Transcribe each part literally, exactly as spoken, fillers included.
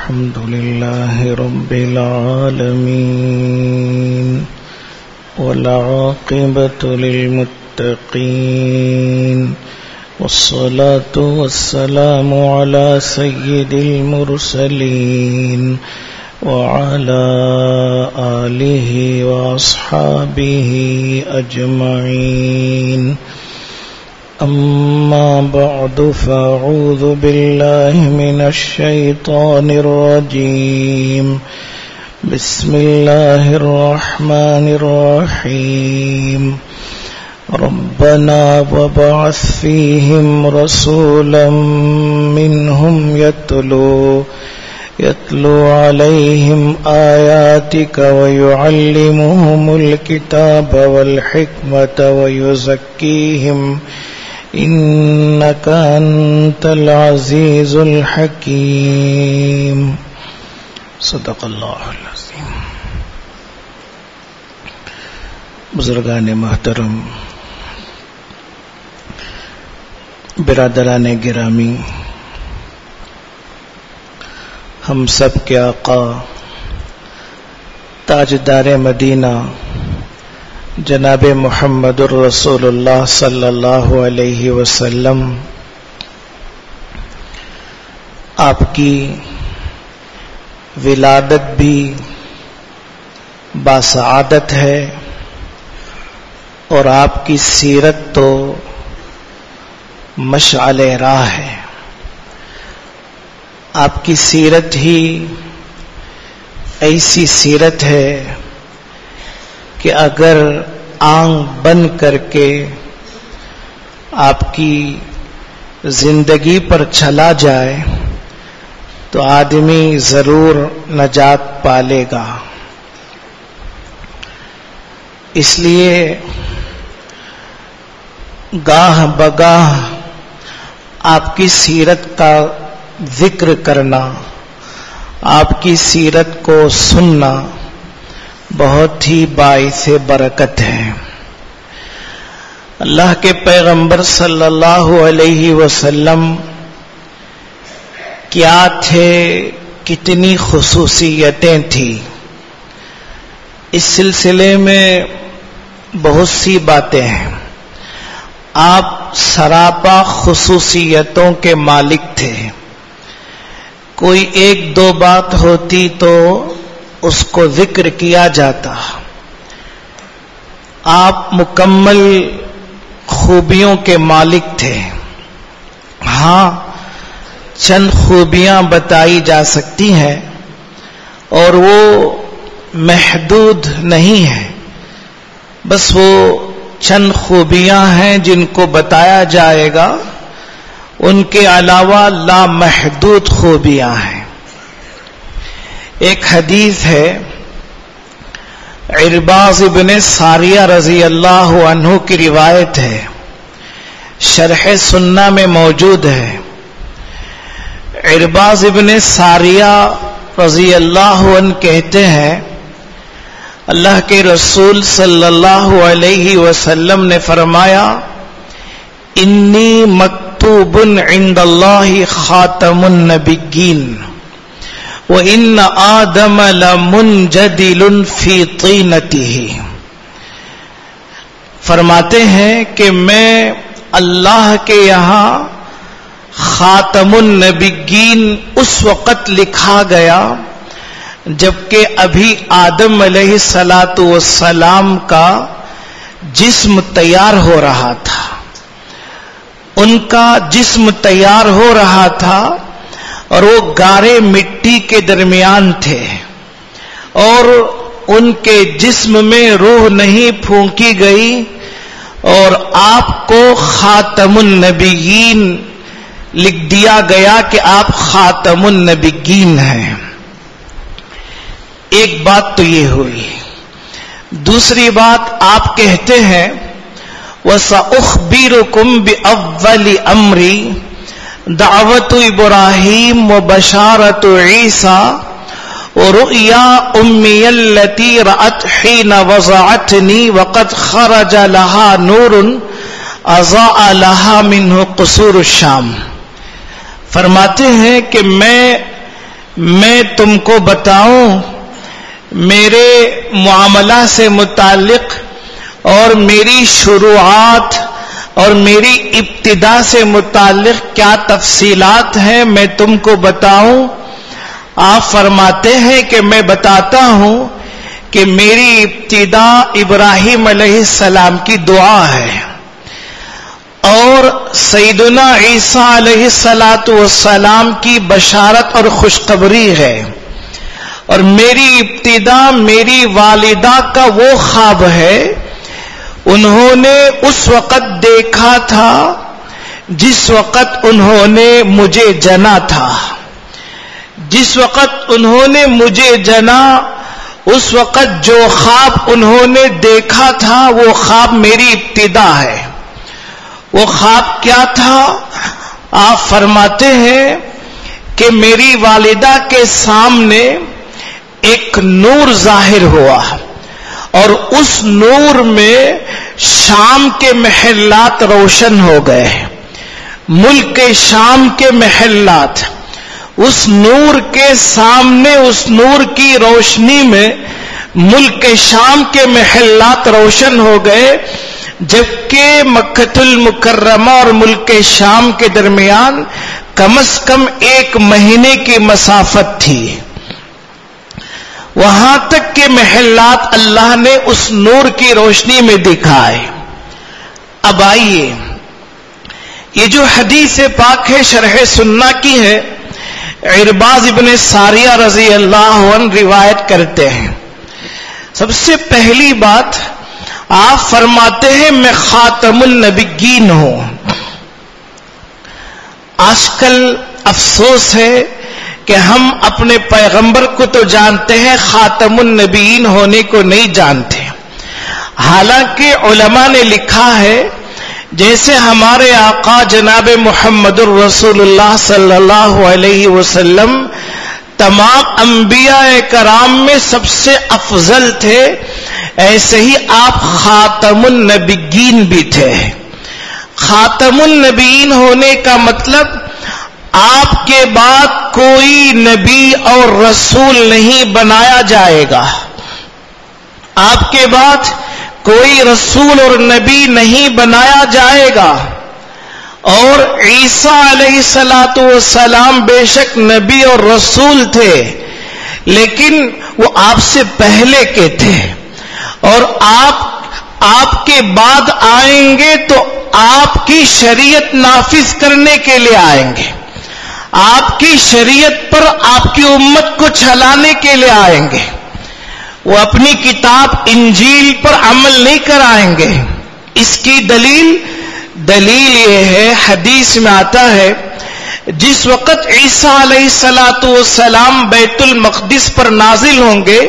الحمد لله رب العالمين والعاقبة للمتقين والصلاة والسلام على سيد المرسلين وعلى آله وأصحابه أجمعين. أما بعد فأعوذ بالله من الشيطان الرجيم. بسم الله الرحمن الرحيم. ربنا وابعث فيهم رسولا منهم يتلو يتلو عليهم آياتك ويعلمهم الكتاب والحكمة ويزكيهم إنك أنت العزيز الحكيم. صدق اللہ العظیم. بزرگان محترم، برادران گرامی، ہم سب کے آقا تاجدار مدینہ جناب محمد الرسول اللہ صلی اللہ علیہ وسلم، آپ کی ولادت بھی باسعادت ہے اور آپ کی سیرت تو مشعل راہ ہے. آپ کی سیرت ہی ایسی سیرت ہے کہ اگر آنکھ بند کر کے آپ کی زندگی پر چلا جائے تو آدمی ضرور نجات پالے گا. اس لیے گاہ بگاہ آپ کی سیرت کا ذکر کرنا، آپ کی سیرت کو سننا بہت ہی باعث برکت ہے. اللہ کے پیغمبر صلی اللہ علیہ وسلم کیا تھے، کتنی خصوصیتیں تھیں، اس سلسلے میں بہت سی باتیں ہیں. آپ سراپا خصوصیتوں کے مالک تھے. کوئی ایک دو بات ہوتی تو اس کو ذکر کیا جاتا. آپ مکمل خوبیوں کے مالک تھے. ہاں، چند خوبیاں بتائی جا سکتی ہیں اور وہ محدود نہیں ہیں، بس وہ چند خوبیاں ہیں جن کو بتایا جائے گا، ان کے علاوہ لامحدود خوبیاں ہیں. ایک حدیث ہے، عرباض ابن ساریہ رضی اللہ عنہ کی روایت ہے، شرح سنہ میں موجود ہے. عرباض ابن ساریہ رضی اللہ عنہ کہتے ہیں، اللہ کے رسول صلی اللہ علیہ وسلم نے فرمایا، انی مکتوب عند اللہ خاتم النبیین وَإِنَّ آدَمَ لَمُنْجَدِلٌ فِي طِينَتِهِ. فرماتے ہیں کہ میں اللہ کے یہاں خاتم النبیین اس وقت لکھا گیا جبکہ ابھی آدم علیہ الصلاۃ والسلام کا جسم تیار ہو رہا تھا. ان کا جسم تیار ہو رہا تھا اور وہ گارے مٹی کے درمیان تھے اور ان کے جسم میں روح نہیں پھونکی گئی اور آپ کو خاتم النبیین لکھ دیا گیا کہ آپ خاتم النبیین ہیں. ایک بات تو یہ ہوئی. دوسری بات آپ کہتے ہیں، وَسَأُخْبِرُكُمْ بِأَوَّلِ أَمْرِي دعوت ابراہیم و بشارت عیسیٰ ورؤیا امی التي رأت حين وضعتني وقد خرج لها نور اضاء لها منه قصور الشام. فرماتے ہیں کہ میں میں تم کو بتاؤں میرے معاملہ سے متعلق اور میری شروعات اور میری ابتدا سے متعلق کیا تفصیلات ہیں، میں تم کو بتاؤں؟ آپ فرماتے ہیں کہ میں بتاتا ہوں کہ میری ابتدا ابراہیم علیہ السلام کی دعا ہے اور سیدنا عیسیٰ علیہ الصلاۃ والسلام کی بشارت اور خوشخبری ہے، اور میری ابتدا میری والدہ کا وہ خواب ہے انہوں نے اس وقت دیکھا تھا جس وقت انہوں نے مجھے جنا تھا، جس وقت انہوں نے مجھے جنا اس وقت جو خواب انہوں نے دیکھا تھا وہ خواب میری ابتدا ہے۔ وہ خواب کیا تھا؟ آپ فرماتے ہیں کہ میری والدہ کے سامنے ایک نور ظاہر ہوا اور اس نور میں شام کے محلات روشن ہو گئے، ملک شام کے محلات۔ اس نور کے سامنے اس نور کی روشنی میں ملک شام کے محلات روشن ہو گئے، جبکہ مکہ المکرمہ اور ملک شام کے درمیان کم از کم ایک مہینے کی مسافت تھی۔ وہاں تک کہ محلات اللہ نے اس نور کی روشنی میں دکھائے۔ اب آئیے، یہ جو حدیث پاک ہے شرح سنہ کی ہے، عرباض ابن ساریہ رضی اللہ عنہ روایت کرتے ہیں۔ سب سے پہلی بات آپ فرماتے ہیں میں خاتم النبیین ہوں۔ آج کل افسوس ہے کہ ہم اپنے پیغمبر کو تو جانتے ہیں، خاتم النبیین ہونے کو نہیں جانتے، حالانکہ علماء نے لکھا ہے جیسے ہمارے آقا جناب محمد الرسول اللہ صلی اللہ علیہ وسلم تمام انبیاء کرام میں سب سے افضل تھے، ایسے ہی آپ خاتم النبیین بھی تھے۔ خاتم النبیین ہونے کا مطلب آپ کے بعد کوئی نبی اور رسول نہیں بنایا جائے گا، آپ کے بعد کوئی رسول اور نبی نہیں بنایا جائے گا۔ اور عیسیٰ علیہ الصلاۃ والسلام بے شک نبی اور رسول تھے، لیکن وہ آپ سے پہلے کے تھے، اور آپ آپ کے بعد آئیں گے تو آپ کی شریعت نافذ کرنے کے لیے آئیں گے، آپ کی شریعت پر آپ کی امت کو چلانے کے لیے آئیں گے، وہ اپنی کتاب انجیل پر عمل نہیں کرائیں گے۔ اس کی دلیل دلیل یہ ہے، حدیث میں آتا ہے جس وقت عیسیٰ علیہ الصلاۃ والسلام بیت المقدس پر نازل ہوں گے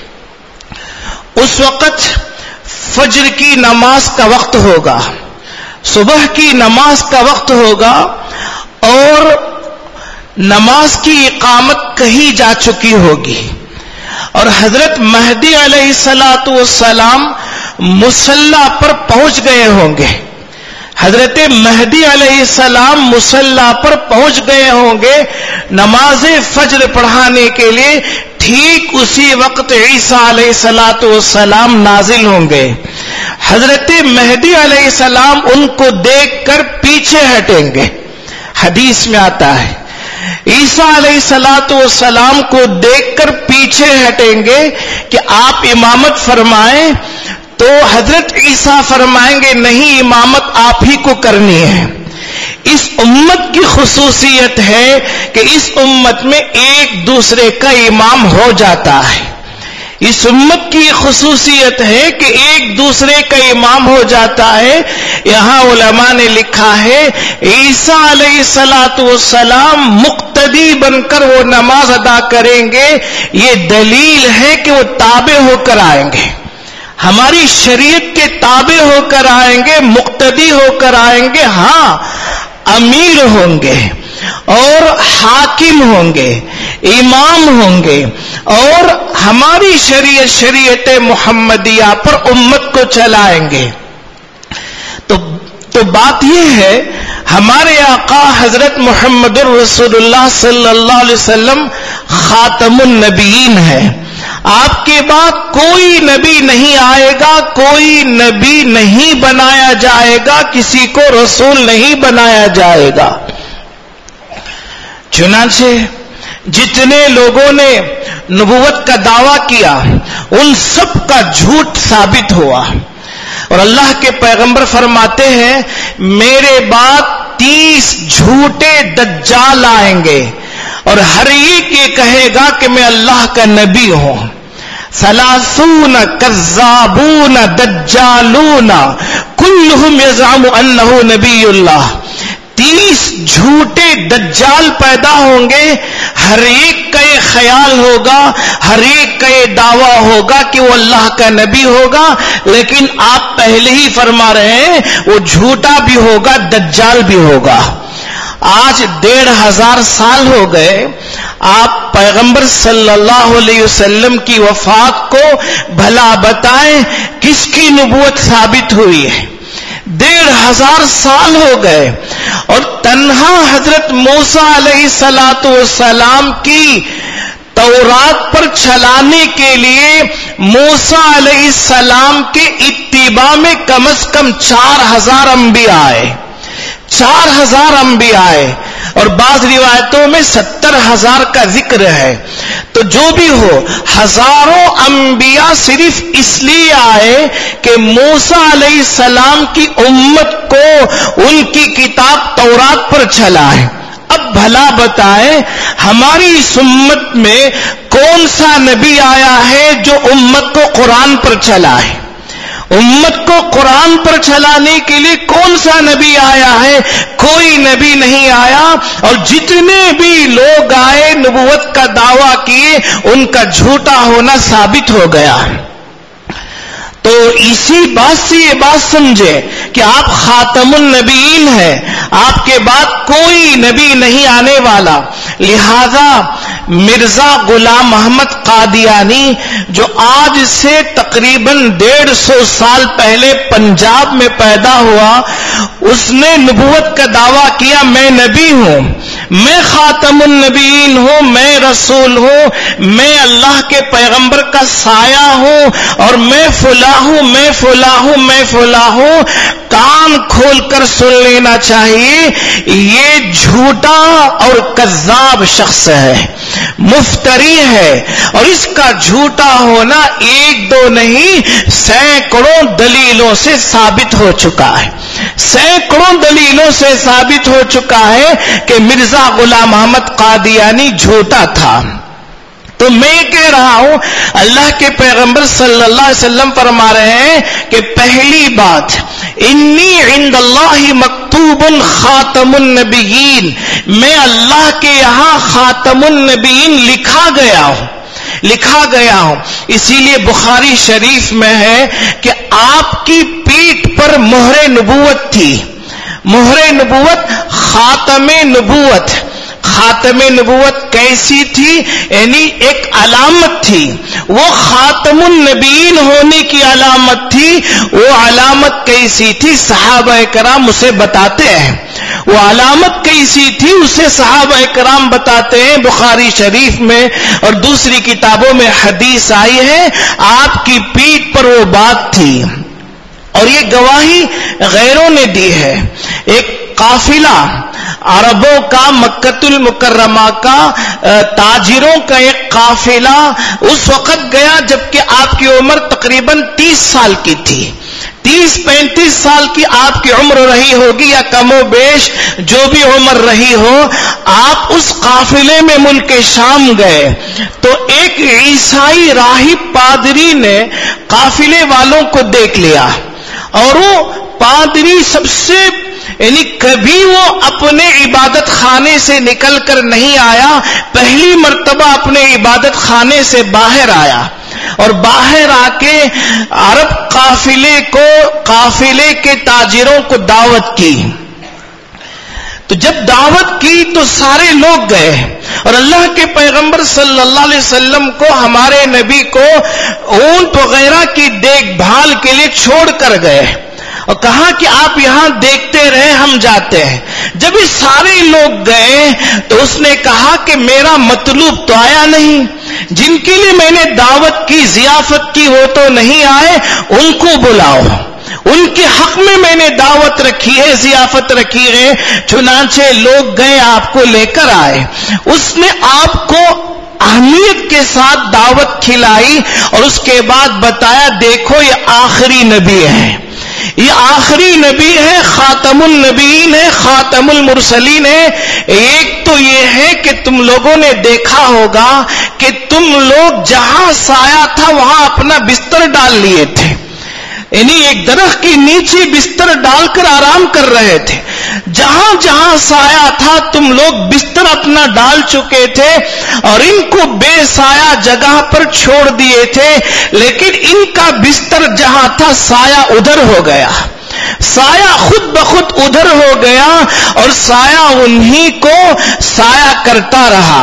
اس وقت فجر کی نماز کا وقت ہوگا، صبح کی نماز کا وقت ہوگا، اور نماز کی اقامت کہی جا چکی ہوگی، اور حضرت مہدی علیہ الصلاۃ والسلام مصلی پر پہنچ گئے ہوں گے۔ حضرت مہدی علیہ السلام مصلی پر پہنچ گئے ہوں گے نماز فجر پڑھانے کے لیے، ٹھیک اسی وقت عیسیٰ علیہ الصلاۃ والسلام نازل ہوں گے۔ حضرت مہدی علیہ السلام ان کو دیکھ کر پیچھے ہٹیں گے، حدیث میں آتا ہے عیسیٰ علیہ الصلاۃ والسلام کو دیکھ کر پیچھے ہٹیں گے کہ آپ امامت فرمائیں، تو حضرت عیسیٰ فرمائیں گے نہیں، امامت آپ ہی کو کرنی ہے۔ اس امت کی خصوصیت ہے کہ اس امت میں ایک دوسرے کا امام ہو جاتا ہے، اس امت کی خصوصیت ہے کہ ایک دوسرے کا امام ہو جاتا ہے۔ یہاں علماء نے لکھا ہے عیسیٰ علیہ الصلاۃ والسلام مقتدی بن کر وہ نماز ادا کریں گے، یہ دلیل ہے کہ وہ تابع ہو کر آئیں گے، ہماری شریعت کے تابع ہو کر آئیں گے، مقتدی ہو کر آئیں گے۔ ہاں امیر ہوں گے اور حاکم ہوں گے، امام ہوں گے، اور ہماری شریعت شریعت محمدیہ پر امت کو چلائیں گے۔ تو تو بات یہ ہے ہمارے آقا حضرت محمد الرسول اللہ صلی اللہ علیہ وسلم خاتم النبیین ہے. آپ کے بعد کوئی نبی نہیں آئے گا, کوئی نبی نہیں بنایا جائے گا, کسی کو رسول نہیں بنایا جائے گا. چنانچہ جتنے لوگوں نے نبوت کا دعویٰ کیا ان سب کا جھوٹ ثابت ہوا. اور اللہ کے پیغمبر فرماتے ہیں میرے بعد تیس جھوٹے دجال آئیں گے اور ہر ایک یہ کہے گا کہ میں اللہ کا نبی ہوں. ثلاثون کذابون دجالون کلہم یزعم انہ نبی اللہ. تیس جھوٹے دجال پیدا ہوں گے, ہر ایک کا یہ خیال ہوگا, ہر ایک کا یہ دعویٰ ہوگا کہ وہ اللہ کا نبی ہوگا, لیکن آپ پہلے ہی فرما رہے ہیں وہ جھوٹا بھی ہوگا, دجال بھی ہوگا. آج ڈیڑھ ہزار سال ہو گئے آپ پیغمبر صلی اللہ علیہ وسلم کی وفات کو, بھلا بتائیں کس کی نبوت ثابت ہوئی ہے؟ ڈیڑھ ہزار سال ہو گئے اور تنہا حضرت موسیٰ علیہ الصلوۃ والسلام کی تورات پر چلانے کے لیے موسیٰ علیہ السلام کے اتباع میں کم از کم چار ہزار انبیاء آئے, چار ہزار انبیاء آئے, اور بعض روایتوں میں ستر ہزار کا ذکر ہے. تو جو بھی ہو, ہزاروں انبیاء صرف اس لیے آئے کہ موسیٰ علیہ السلام کی امت کو ان کی کتاب تورات پر چلائے. اب بھلا بتائیں ہماری اس امت میں کون سا نبی آیا ہے جو امت کو قرآن پر چلائے؟ امت کو قرآن پر چلانے کے لیے کون سا نبی آیا ہے؟ کوئی نبی نہیں آیا. اور جتنے بھی لوگ آئے نبوت کا دعویٰ کیے ان کا جھوٹا ہونا ثابت ہو گیا. تو اسی بات سے یہ بات سمجھے کہ آپ خاتم النبیین ہیں, آپ کے بعد کوئی نبی نہیں آنے والا. لہذا مرزا غلام محمد قادیانی جو آج سے تقریباً ڈیڑھ سو سال پہلے پنجاب میں پیدا ہوا, اس نے نبوت کا دعویٰ کیا میں نبی ہوں, میں خاتم النبیین ہوں, میں رسول ہوں, میں اللہ کے پیغمبر کا سایہ ہوں, اور میں فلاں ہوں, میں فلاں ہوں, میں فلاں ہوں. کان کھول کر سن لینا چاہیے, یہ جھوٹا اور کذاب شخص ہے, مفتری ہے, اور اس کا جھوٹا ہونا ایک دو نہیں سینکڑوں دلیلوں سے ثابت ہو چکا ہے. سینکڑوں دلیلوں سے ثابت ہو چکا ہے کہ مرزا غلام محمد قادیانی جھوٹا تھا. تو میں کہہ رہا ہوں اللہ کے پیغمبر صلی اللہ علیہ وسلم فرما رہے ہیں کہ پہلی بات, انی عند اللہ مکتوب خاتم النبیین, میں اللہ کے یہاں خاتم النبیین لکھا گیا ہوں, لکھا گیا ہوں. اسی لیے بخاری شریف میں ہے کہ آپ کی پیٹھ پر مہر نبوت تھی. مہر نبوت خاتم نبوت. خاتم نبوت کیسی تھی؟ یعنی ایک علامت تھی, وہ خاتم النبیین ہونے کی علامت تھی. وہ علامت کیسی تھی صحابہ کرام اسے بتاتے ہیں, وہ علامت کیسی تھی اسے صحابہ کرام بتاتے ہیں. بخاری شریف میں اور دوسری کتابوں میں حدیث آئی ہے آپ کی پیٹھ پر وہ بات تھی, اور یہ گواہی غیروں نے دی ہے. ایک قافلہ عربوں کا, مکہ المکرمہ کا, تاجروں کا ایک قافلہ اس وقت گیا جبکہ آپ کی عمر تقریباً تیس سال کی تھی. تیس پینتیس سال کی آپ کی عمر رہی ہوگی یا کم و بیش جو بھی عمر رہی ہو. آپ اس قافلے میں ملک شام گئے تو ایک عیسائی راہب پادری نے قافلے والوں کو دیکھ لیا, اور وہ پادری سب سے یعنی کبھی وہ اپنے عبادت خانے سے نکل کر نہیں آیا, پہلی مرتبہ اپنے عبادت خانے سے باہر آیا, اور باہر آ کے عرب قافلے کو, قافلے کے تاجروں کو دعوت کی. تو جب دعوت کی تو سارے لوگ گئے, اور اللہ کے پیغمبر صلی اللہ علیہ وسلم کو, ہمارے نبی کو اونٹ وغیرہ کی دیکھ بھال کے لیے چھوڑ کر گئے. اور کہا کہ آپ یہاں دیکھتے رہے، ہم جاتے ہیں۔ جب یہ سارے لوگ گئے تو اس نے کہا کہ میرا مطلوب تو آیا نہیں، جن کے لیے میں نے دعوت کی، ضیافت کی، وہ تو نہیں آئے، ان کو بلاؤ، ان کے حق میں میں نے دعوت رکھی ہے، ضیافت رکھی ہے۔ چنانچہ لوگ گئے، آپ کو لے کر آئے، اس نے آپ کو اہمیت کے ساتھ دعوت کھلائی اور اس کے بعد بتایا دیکھو یہ آخری نبی ہے، یہ آخری نبی ہے، خاتم النبیین ہے، خاتم المرسلین ہے۔ ایک تو یہ ہے کہ تم لوگوں نے دیکھا ہوگا کہ تم لوگ جہاں سایہ تھا وہاں اپنا بستر ڈال لیے تھے، یعنی ایک درخت کے نیچے بستر ڈال کر آرام کر رہے تھے۔ جہاں جہاں سایہ تھا تم لوگ بستر اپنا ڈال چکے تھے اور ان کو بے سایہ جگہ پر چھوڑ دیے تھے، لیکن ان کا بستر جہاں تھا سایہ ادھر ہو گیا، سایہ خود بخود ادھر ہو گیا اور سایہ انہی کو سایہ کرتا رہا۔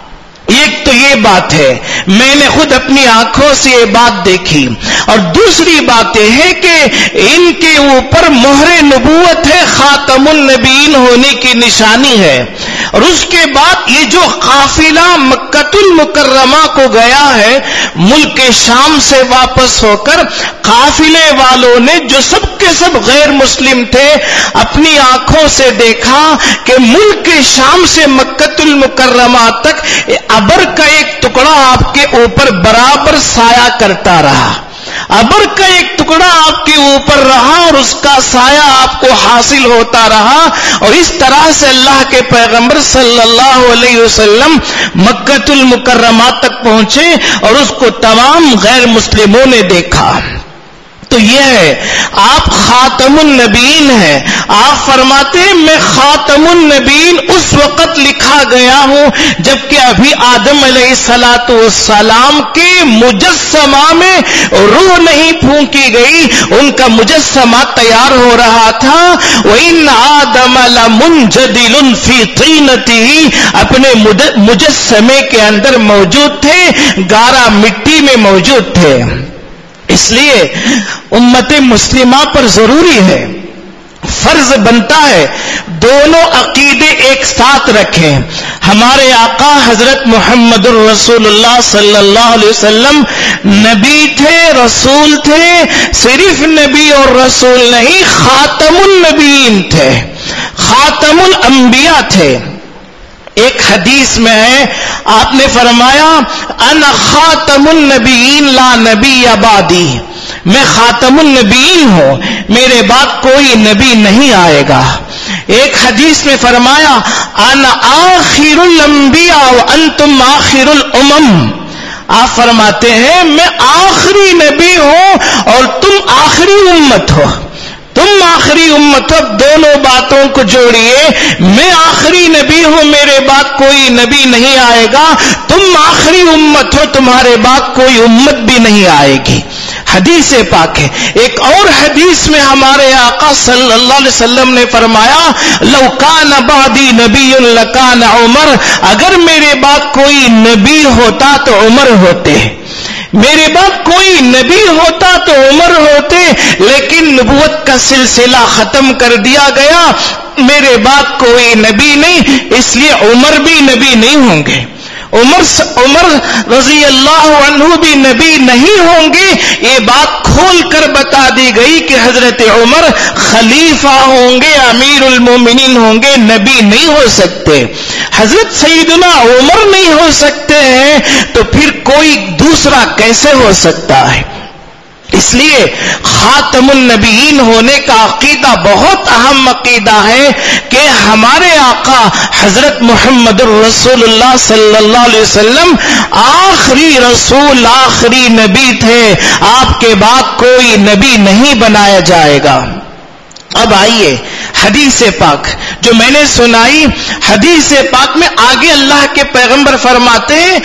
ایک تو یہ بات ہے، میں نے خود اپنی آنکھوں سے یہ بات دیکھی، اور دوسری بات یہ ہے کہ ان کے اوپر مہر نبوت ہے، خاتم النبیین ہونے کی نشانی ہے۔ اور اس کے بعد یہ جو قافلہ مکۃ المکرمہ کو گیا ہے، ملک شام سے واپس ہو کر قافلے والوں نے جو سب کے سب غیر مسلم تھے اپنی آنکھوں سے دیکھا کہ ملک شام سے مکۃ المکرمہ تک ابر کا ایک ٹکڑا آپ کے اوپر برابر سایہ کرتا رہا، ابر کا ایک ٹکڑا آپ کے اوپر رہا اور اس کا سایہ آپ کو حاصل ہوتا رہا، اور اس طرح سے اللہ کے پیغمبر صلی اللہ علیہ وسلم مکۃ المکرمہ تک پہنچے اور اس کو تمام غیر مسلموں نے دیکھا۔ تو یہ ہے آپ خاتم النبیین ہیں۔ آپ فرماتے ہیں میں خاتم النبیین اس وقت لکھا گیا ہوں جبکہ ابھی آدم علیہ الصلوۃ والسلام کے مجسمہ میں روح نہیں پھونکی گئی، ان کا مجسمہ تیار ہو رہا تھا۔ وَإِنَّ آدَمَ لَمُنْجَدِلٌ فِي طِينَتِهِ، اپنے مجسمے کے اندر موجود تھے، گارا مٹی میں موجود تھے۔ اس لیے امت مسلمہ پر ضروری ہے، فرض بنتا ہے دونوں عقیدے ایک ساتھ رکھیں۔ ہمارے آقا حضرت محمد الرسول اللہ صلی اللہ علیہ وسلم نبی تھے، رسول تھے، صرف نبی اور رسول نہیں، خاتم النبیین تھے، خاتم الانبیاء تھے۔ ایک حدیث میں ہے آپ نے فرمایا انا خاتم النبیین لا نبی بعدی، میں خاتم النبیین ہوں، میرے بعد کوئی نبی نہیں آئے گا۔ ایک حدیث میں فرمایا انا آخر الانبیاء وانتم آخر الامم، آپ فرماتے ہیں میں آخری نبی ہوں اور تم آخری امت ہو، تم آخری امت ہو۔ دونوں باتوں کو جوڑیے، میں آخری نبی ہوں، میرے بعد کوئی نبی نہیں آئے گا، تم آخری امت ہو، تمہارے بعد کوئی امت بھی نہیں آئے گی۔ حدیث پاک ہے۔ ایک اور حدیث میں ہمارے آقا صلی اللہ علیہ وسلم نے فرمایا لو کان بعدی نبی لکان عمر، اگر میرے بعد کوئی نبی ہوتا تو عمر ہوتے، میرے بعد کوئی نبی ہوتا تو عمر ہوتے، لیکن نبوت کا سلسلہ ختم کر دیا گیا، میرے بعد کوئی نبی نہیں، اس لیے عمر بھی نبی نہیں ہوں گے، عمر عمر رضی اللہ عنہ بھی نبی نہیں ہوں گے۔ یہ بات کھول کر بتا دی گئی کہ حضرت عمر خلیفہ ہوں گے، امیر المومنین ہوں گے، نبی نہیں ہو سکتے۔ حضرت سیدنا عمر نہیں ہو سکتے ہیں تو پھر کوئی دوسرا کیسے ہو سکتا ہے؟ اس لیے خاتم النبیین ہونے کا عقیدہ بہت اہم عقیدہ ہے کہ ہمارے آقا حضرت محمد الرسول اللہ صلی اللہ علیہ وسلم آخری رسول، آخری نبی تھے، آپ کے بعد کوئی نبی نہیں بنایا جائے گا۔ اب آئیے حدیث پاک جو میں نے سنائی، حدیث پاک میں آگے اللہ کے پیغمبر فرماتے ہیں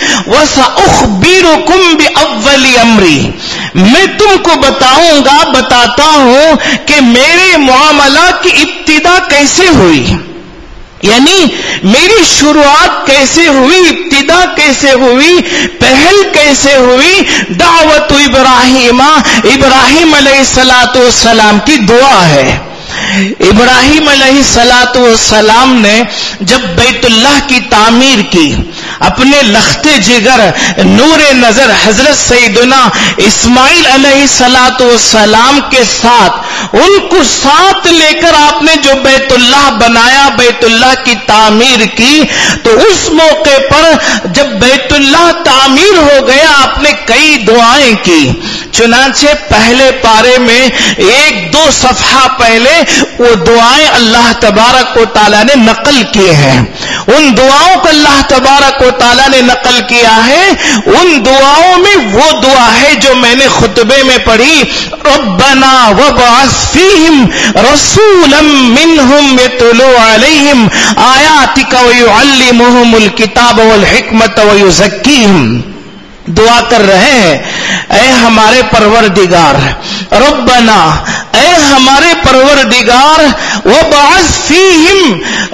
وَسَأُخْبِرُكُمْ بِأَوَّلِ أَمْرِي، میں تم کو بتاؤں گا، بتاتا ہوں کہ میرے معاملات کی ابتدا کیسے ہوئی، یعنی میری شروعات کیسے ہوئی، ابتدا کیسے ہوئی، پہل کیسے ہوئی؟ دعوت ابراہیم، ابراہیم علیہ الصلوۃ والسلام کی دعا ہے۔ ابراہیم علیہ الصلوۃ والسلام نے جب بیت اللہ کی تعمیر کی، اپنے لخت جگر نور نظر حضرت سیدنا اسماعیل علیہ الصلوۃ والسلام کے ساتھ، ان کو ساتھ لے کر آپ نے جو بیت اللہ بنایا، بیت اللہ کی تعمیر کی، تو اس موقع پر جب بیت اللہ تعمیر ہو گیا آپ نے کئی دعائیں کی۔ چنانچہ پہلے پارے میں ایک دو صفحہ پہلے وہ دعائیں اللہ تبارک و تعالیٰ نے نقل کیے ہیں۔ ان دعاؤں کو اللہ تبارک و تعالیٰ نے نقل کیا ہے۔ ان دعاؤں میں وہ دعا ہے جو میں نے خطبے میں پڑھی، ربنا وابعث فیہم رسولا منہم یتلو علیہم آیاتک ویعلمہم الکتاب والحکمت ویزکیہم۔ دعا کر رہے ہیں، اے ہمارے پروردگار، ربنا، اے ہمارے پروردگار، وابعث فیہم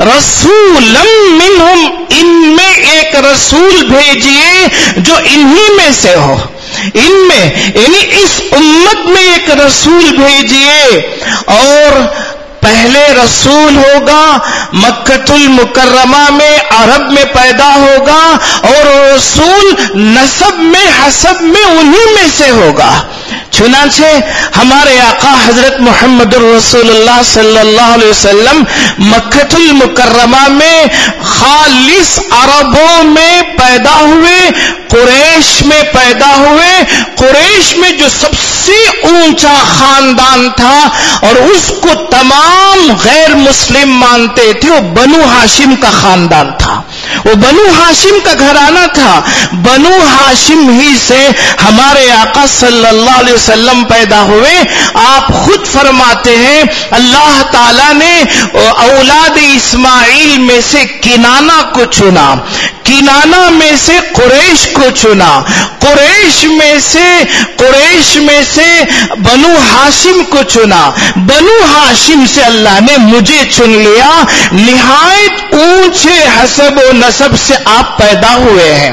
رسولا منہم، ان میں ایک رسول بھیجیے جو انہی میں سے ہو، ان میں یعنی اس امت میں ایک رسول بھیجیے، اور پہلے رسول ہوگا مکہ المکرمہ میں، عرب میں پیدا ہوگا، اور رسول نسب میں حسب میں انہی میں سے ہوگا۔ چنانچہ ہمارے آقا حضرت محمد رسول اللہ صلی اللہ علیہ وسلم مکہ المکرمہ میں خالص عربوں میں پیدا ہوئے، قریش میں پیدا ہوئے۔ قریش میں جو سب سے اونچا خاندان تھا اور اس کو تمام غیر مسلم مانتے تھے، وہ بنو ہاشم کا خاندان تھا، وہ بنو ہاشم کا گھرانہ تھا۔ بنو ہاشم ہی سے ہمارے آقا صلی اللہ علیہ وسلم پیدا ہوئے۔ آپ خود فرماتے ہیں اللہ تعالیٰ نے اولاد اسماعیل میں سے کنانہ کو چنا، کنانہ میں سے قریش کو چنا، قریش میں سے قریش میں سے بنو ہاشم کو چنا، بنو ہاشم سے اللہ نے مجھے چن لیا۔ نہایت اونچے حسب و نسب سے آپ پیدا ہوئے ہیں۔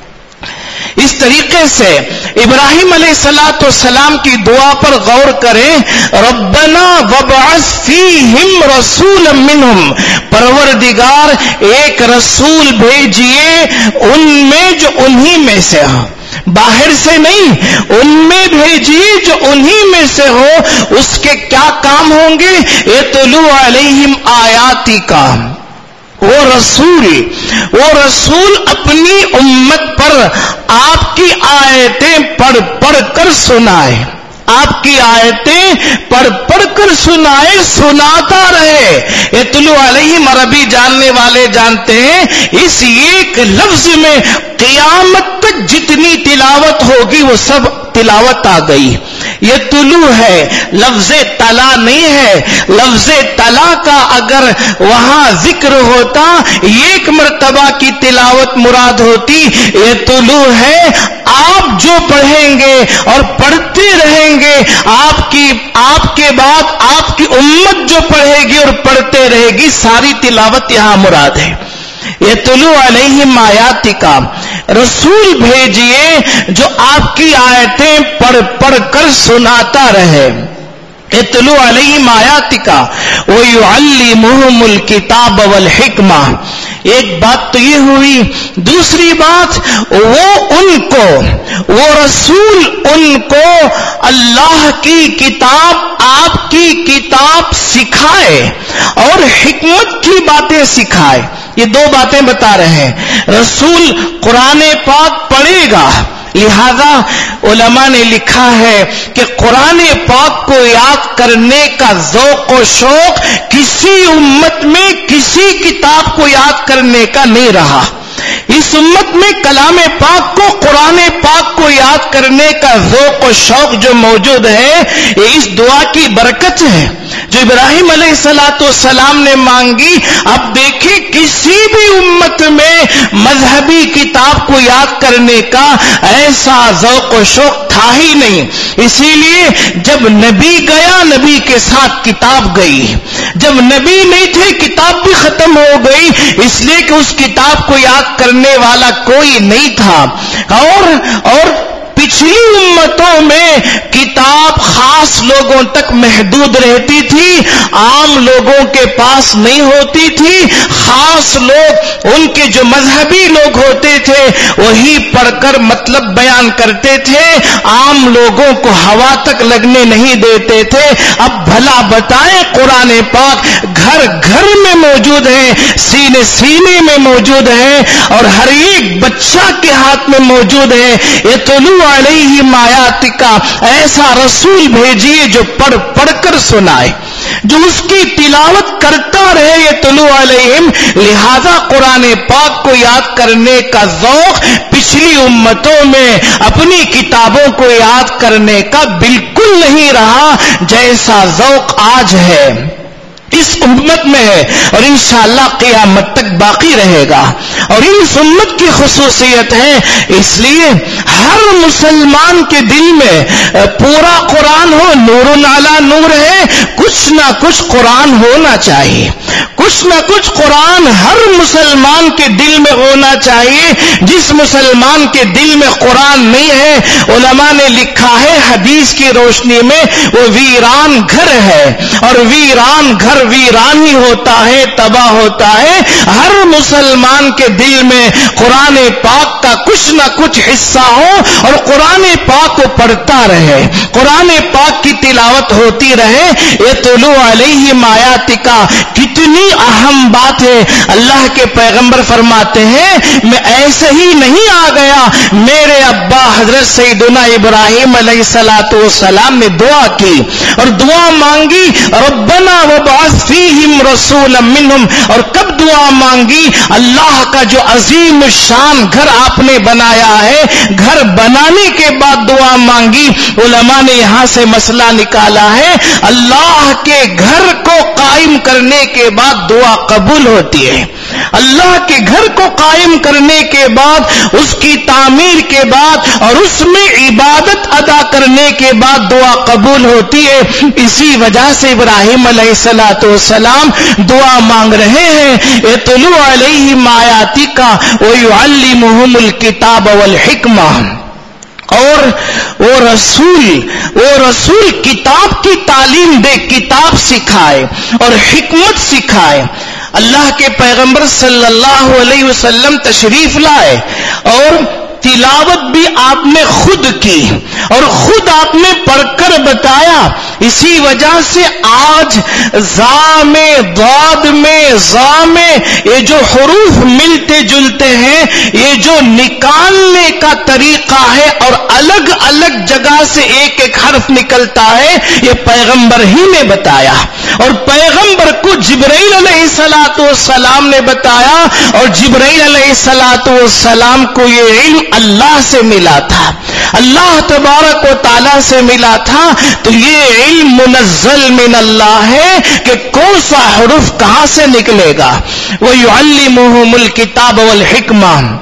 اس طریقے سے ابراہیم علیہ الصلوۃ والسلام کی دعا پر غور کریں، ربنا وابعث فیہم رسولا منہم، پروردگار ایک رسول بھیجیے ان میں جو انہی میں سے ہو، باہر سے نہیں، ان میں بھیجیے جو انہی میں سے ہو۔ اس کے کیا کام ہوں گے؟ یتلو علیہم آیاتی کا، وہ رسول وہ رسول اپنی امت پر آپ کی آیتیں پڑھ پڑھ کر سنائے، آپ کی آیتیں پڑھ پڑھ کر سنائے، سناتا رہے۔ یتلو علیہم عربی جاننے والے جانتے ہیں اس ایک لفظ میں قیامت تک جتنی تلاوت ہوگی وہ سب تلاوت آ گئی۔ یہ طلوع ہے، لفظ تلا نہیں ہے۔ لفظ تلا کا اگر وہاں ذکر ہوتا ایک مرتبہ کی تلاوت مراد ہوتی، یہ طلوع ہے۔ آپ جو پڑھیں گے اور پڑھتے رہیں گے، آپ کی آپ کے بعد آپ کی امت جو پڑھے گی اور پڑھتے رہے گی، ساری تلاوت یہاں مراد ہے۔ یتلو علیہم آیاتکا، رسول بھیجئے جو آپ کی آیتیں پڑھ پڑھ کر سناتا رہے۔ یتلو علیہم آیاتکا ویعلمہم الکتاب والحکمہ۔ ایک بات تو یہ ہوئی، دوسری بات وہ ان کو وہ رسول ان کو اللہ کی کتاب، آپ کی کتاب سکھائے اور حکمت کی باتیں سکھائے۔ یہ دو باتیں بتا رہے ہیں۔ رسول قرآن پاک پڑھے گا، لہذا علماء نے لکھا ہے کہ قرآن پاک کو یاد کرنے کا ذوق و شوق کسی امت میں کسی کتاب کو یاد کرنے کا نہیں رہا۔ اس امت میں کلام پاک کو، قرآن پاک کو یاد یاد کرنے کا ذوق و شوق جو موجود ہے یہ اس دعا کی برکت ہے جو ابراہیم علیہ الصلوۃ والسلام نے مانگی. اب دیکھیں کسی بھی امت میں مذہبی کتاب کو یاد کرنے کا ایسا ذوق و شوق تھا ہی نہیں. اسی لیے جب نبی گیا نبی کے ساتھ کتاب گئی, جب نبی نہیں تھے کتاب بھی ختم ہو گئی, اس لیے کہ اس کتاب کو یاد کرنے والا کوئی نہیں تھا. اور اور پچھلی امتوں میں کتاب خاص لوگوں تک محدود رہتی تھی, عام لوگوں کے پاس نہیں ہوتی تھی. خاص لوگ ان کے جو مذہبی لوگ ہوتے تھے وہی پڑھ کر مطلب بیان کرتے تھے, عام لوگوں کو ہوا تک لگنے نہیں دیتے تھے. اب بھلا بتائیں قرآن پاک گھر گھر میں موجود ہے, سینے سینے میں موجود ہے اور ہر ایک بچہ کے ہاتھ میں موجود ہے. یہ تلو علیہم آیات کا ایسا رسول بھیجیے جو پڑھ پڑھ کر سنائے, جو اس کی تلاوت کرتا رہے. یہ تلو علیہم, لہذا قرآن پاک کو یاد کرنے کا ذوق پچھلی امتوں میں اپنی کتابوں کو یاد کرنے کا بالکل نہیں رہا جیسا ذوق آج ہے اس امت میں ہے, اور انشاءاللہ قیامت تک باقی رہے گا. اور اس امت کی خصوصیت ہے اس لیے ہر مسلمان کے دل میں پورا قرآن ہو, نور علی نور ہے, کچھ نہ کچھ قرآن ہونا چاہیے, کچھ نہ کچھ قرآن ہر مسلمان کے دل میں ہونا چاہیے. جس مسلمان کے دل میں قرآن نہیں ہے, علماء نے لکھا ہے حدیث کی روشنی میں وہ ویران گھر ہے, اور ویران گھر ویران ہی ہوتا ہے, تباہ ہوتا ہے. ہر مسلمان کے دل میں قرآن پاک کا کچھ نہ کچھ حصہ ہو اور قرآن پاک کو پڑھتا رہے, قرآن پاک کی تلاوت ہوتی رہے. یہ تلو علیہم آیات کا کتنی اہم بات ہے. اللہ کے پیغمبر فرماتے ہیں میں ایسے ہی نہیں آ گیا, میرے ابا حضرت سیدنا ابراہیم علیہ الصلوۃ والسلام نے دعا کی اور دعا مانگی, ربنا وابعث فیہم رسولا منہم. اور کب دعا مانگی؟ اللہ کا جو عظیم شان گھر آپ نے بنایا ہے, گھر بنانے کے بعد دعا مانگی. علماء نے یہاں سے مسئلہ نکالا ہے, اللہ کے گھر کو قائم کرنے کے بعد دعا قبول ہوتی ہے. اللہ کے گھر کو قائم کرنے کے بعد, اس کی تعمیر کے بعد اور اس میں عبادت ادا کرنے کے بعد دعا قبول ہوتی ہے. اسی وجہ سے ابراہیم علیہ الصلوۃ والسلام دعا مانگ رہے ہیں, یتلو علیہم آیاتی کا ویعلمہم الکتاب والحکمہ. اور وہ رسول وہ رسول کتاب کی تعلیم دے, کتاب سکھائے اور حکمت سکھائے. اللہ کے پیغمبر صلی اللہ علیہ وسلم تشریف لائے اور تلاوت بھی آپ نے خود کی اور خود آپ نے پڑھ کر بتایا. اسی وجہ سے آج زا میں, ضاد میں, زا میں یہ جو حروف ملتے جلتے ہیں, یہ جو نکالنے کا طریقہ ہے اور الگ الگ جگہ سے ایک ایک حرف نکلتا ہے, یہ پیغمبر ہی نے بتایا. اور پیغمبر کو جبرائیل علیہ الصلوۃ والسلام نے بتایا, اور جبرائیل علیہ الصلوۃ والسلام کو یہ علم اللہ سے ملا تھا, اللہ تبارک و تعالی سے ملا تھا. تو یہ علم منزل من اللہ ہے کہ کون سا حرف کہاں سے نکلے گا. وَيُعَلِّمُهُمُ الْكِتَابَ وَالْحِكْمَةَ,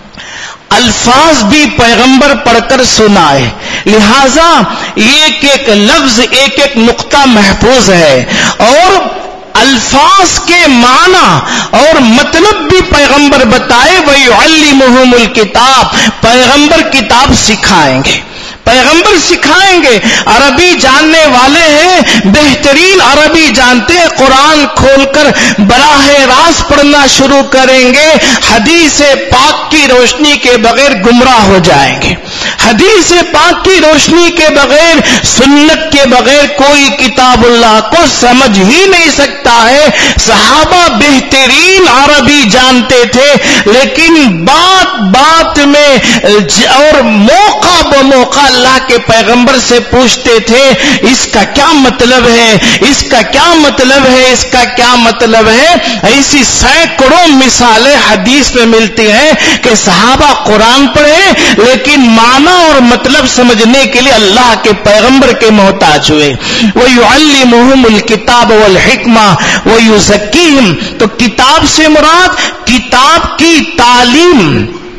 الفاظ بھی پیغمبر پڑھ کر سنائے. لہذا ایک ایک لفظ, ایک ایک نقطہ محفوظ ہے, اور الفاظ کے معنی اور مطلب بھی پیغمبر بتائے. وَيُعَلِّمُهُمُ الْكِتَابَ, پیغمبر کتاب سکھائیں گے, پیغمبر سکھائیں گے. عربی جاننے والے ہیں, بہترین عربی جانتے ہیں, قرآن کھول کر براہ راست پڑھنا شروع کریں گے, حدیث پاک کی روشنی کے بغیر گمراہ ہو جائیں گے. حدیث پاک کی روشنی کے بغیر, سنت کے بغیر کوئی کتاب اللہ کو سمجھ ہی نہیں سکتا ہے. صحابہ بہترین عربی جانتے تھے, لیکن بات بات میں اور موقع بموقع اللہ کے پیغمبر سے پوچھتے تھے اس کا کیا مطلب ہے, اس کا کیا مطلب ہے, اس کا کیا مطلب ہے. ایسی سینکڑوں مثالیں حدیث میں ملتی ہیں کہ صحابہ قرآن پڑھے لیکن معنی اور مطلب سمجھنے کے لیے اللہ کے پیغمبر کے محتاج ہوئے. وَيُعَلِّمُهُمُ الْكِتَابَ وَالْحِكْمَةَ وَيُزَكِّيهِمْ. تو کتاب سے مراد کتاب کی تعلیم.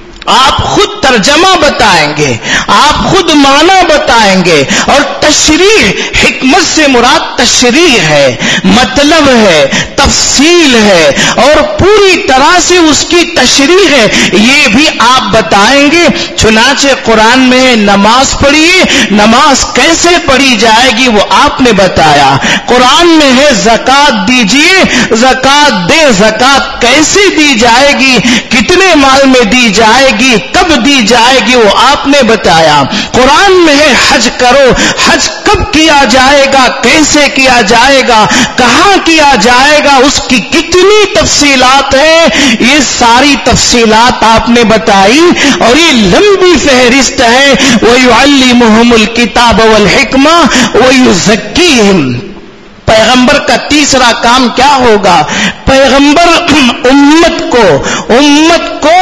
آپ خود ترجمہ بتائیں گے, آپ خود معنی بتائیں گے, اور تشریح, حکمت سے مراد تشریح ہے, مطلب ہے, تفصیل ہے, اور پوری طرح سے اس کی تشریح ہے, یہ بھی آپ بتائیں گے. چنانچہ قرآن میں نماز پڑھیے, نماز کیسے پڑھی جائے گی وہ آپ نے بتایا. قرآن میں ہے زکات دیجیے, زکات دے, زکات کیسے دی جائے گی, کتنے مال میں دی جائے گی, کب دی جائے گی وہ آپ نے بتایا. قرآن میں ہے حج کرو, حج کب کیا جائے گا, کیسے کیا جائے گا, کہاں کیا جائے گا, اس کی کتنی تفصیلات ہیں, یہ ساری تفصیلات آپ نے بتائی. اور یہ لمبی فہرست ہے. وَيُعَلِّمُهُمُ الْكِتَابَ وَالْحِكْمَةَ وَيُزَكِّيهِمْ. پیغمبر کا تیسرا کام کیا ہوگا؟ پیغمبر امت کو امت کو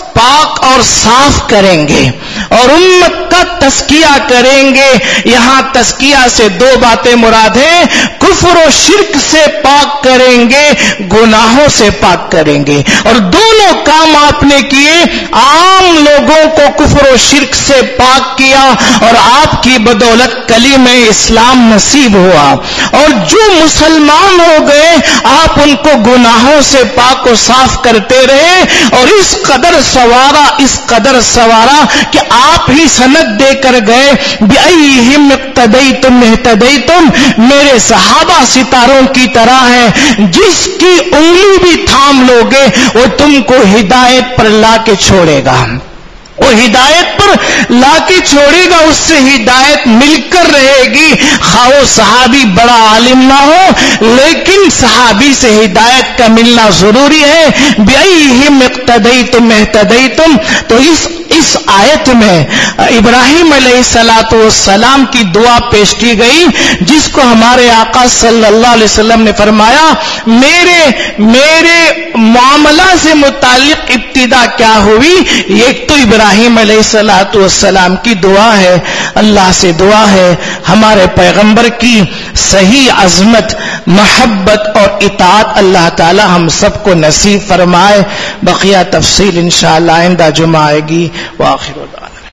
پاک اور صاف کریں گے اور امت کا تزکیہ کریں گے. یہاں تزکیہ سے دو باتیں مراد ہیں, کفر و شرک سے پاک کریں گے, گناہوں سے پاک کریں گے. اور دونوں کام آپ نے کیے. عام لوگوں کو کفر و شرک سے پاک کیا اور آپ کی بدولت کلمہ اسلام نصیب ہوا. اور جو مسلمان ہو گئے آپ ان کو گناہوں سے پاک و صاف کرتے رہے, اور اس قدر سوارا اس قدر سوارا کہ آپ ہی سند دے کر گئے. بِأَيِّهِمْ اقْتَدَيْتُمْ اهْتَدَيْتُمْ. میرے صحابہ ستاروں کی طرح ہیں, جس کی انگلی بھی تھام لوگے وہ تم کو ہدایت پر لا کے چھوڑے گا, وہ ہدایت پر لا کے چھوڑے گا, اس سے ہدایت مل کر رہے گی. خواہ وہ صحابی بڑا عالم نہ ہو لیکن صحابی سے ہدایت کا ملنا ضروری ہے. بِأَيِّهِمْ اقْتَدَيْتُمْ اهْتَدَيْتُمْ. تو اس اس آیت میں ابراہیم علیہ الصلوۃ والسلام کی دعا پیش کی گئی, جس کو ہمارے آقا صلی اللہ علیہ وسلم نے فرمایا میرے میرے معاملہ سے متعلق ابتدا کیا ہوئی. ایک تو ابراہیم علیہ الصلوۃ والسلام کی دعا ہے, اللہ سے دعا ہے ہمارے پیغمبر کی صحیح عظمت, محبت اور اطاعت اللہ تعالی ہم سب کو نصیب فرمائے. بقیہ تفصیل انشاءاللہ آئندہ جمعہ آئے گی. وآخر دعوانا